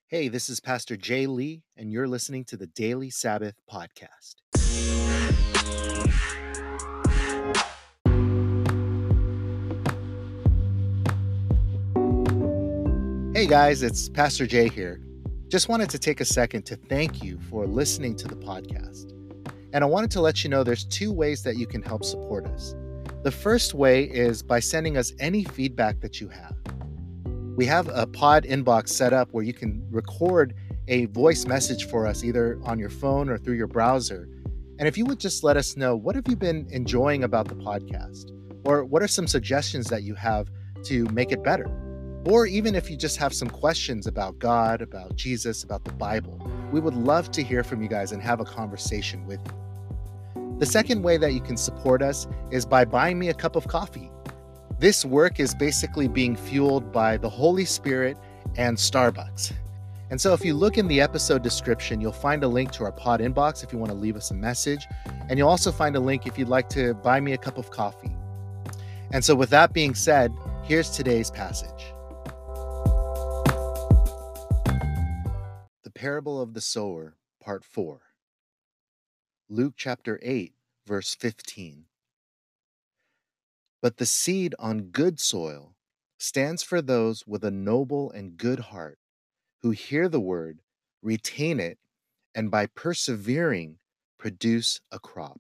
Hey, this is Pastor Jay Lee, and you're listening to the Daily Sabbath Podcast. Hey guys, it's Pastor Jay here. Just wanted to take a second to thank you for listening to the podcast. And I wanted to let you know there's two ways that you can help support us. The first way is by sending us any feedback that you have. We have a pod inbox set up where you can record a voice message for us either on your phone or through your browser. And if you would just let us know, what have you been enjoying about the podcast? Or what are some suggestions that you have to make it better? Or even if you just have some questions about God, about Jesus, about the Bible, we would love to hear from you guys and have a conversation with you. The second way that you can support us is by buying me a cup of coffee. This work is basically being fueled by the Holy Spirit and Starbucks. And so if you look in the episode description, you'll find a link to our pod inbox if you want to leave us a message. And you'll also find a link if you'd like to buy me a cup of coffee. And so with that being said, here's today's passage. The Parable of the Sower, Part 4. Luke chapter 8, verse 15. But the seed on good soil stands for those with a noble and good heart, who hear the word, retain it, and by persevering, produce a crop.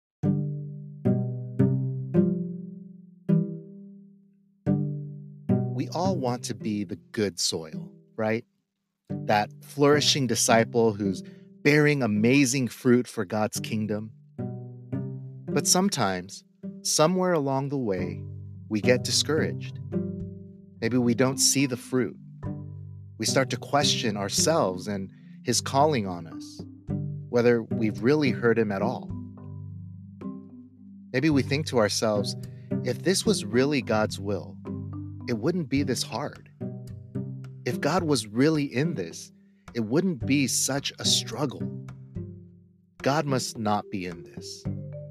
We all want to be the good soil, right? That flourishing disciple who's bearing amazing fruit for God's kingdom. But sometimes, somewhere along the way, we get discouraged. Maybe we don't see the fruit. We start to question ourselves and His calling on us, whether we've really heard Him at all. Maybe we think to ourselves, if this was really God's will, it wouldn't be this hard. If God was really in this, it wouldn't be such a struggle. God must not be in this.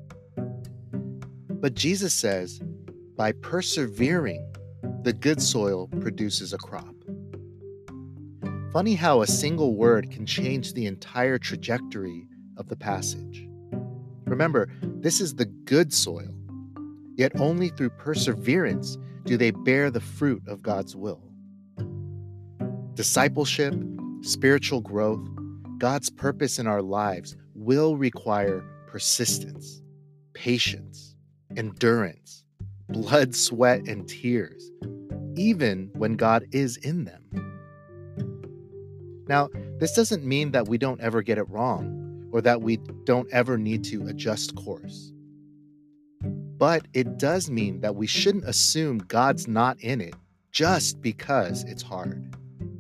But Jesus says, by persevering, the good soil produces a crop. Funny how a single word can change the entire trajectory of the passage. Remember, this is the good soil, yet only through perseverance do they bear the fruit of God's will. Discipleship, spiritual growth, God's purpose in our lives will require persistence, patience, endurance, blood, sweat, and tears, even when God is in them. Now, this doesn't mean that we don't ever get it wrong or that we don't ever need to adjust course. But it does mean that we shouldn't assume God's not in it just because it's hard.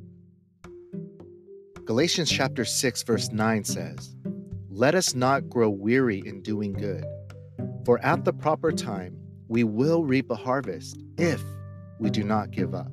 Galatians chapter 6, verse 9 says, "Let us not grow weary in doing good, for at the proper time we will reap a harvest if we do not give up."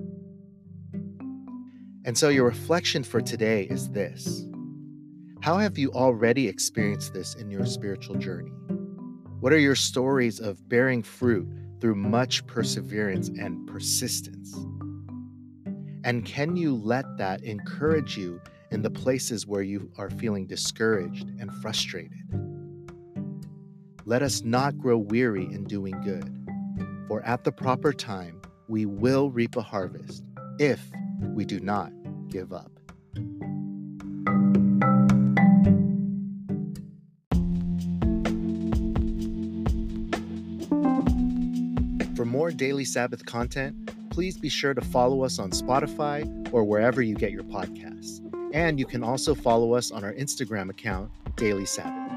And so your reflection for today is this. How have you already experienced this in your spiritual journey? What are your stories of bearing fruit through much perseverance and persistence? And can you let that encourage you in the places where you are feeling discouraged and frustrated? Let us not grow weary in doing good, for at the proper time we will reap a harvest if we do not give up. For more Daily Sabbath content, please be sure to follow us on Spotify or wherever you get your podcasts. And you can also follow us on our Instagram account, Daily Sabbath.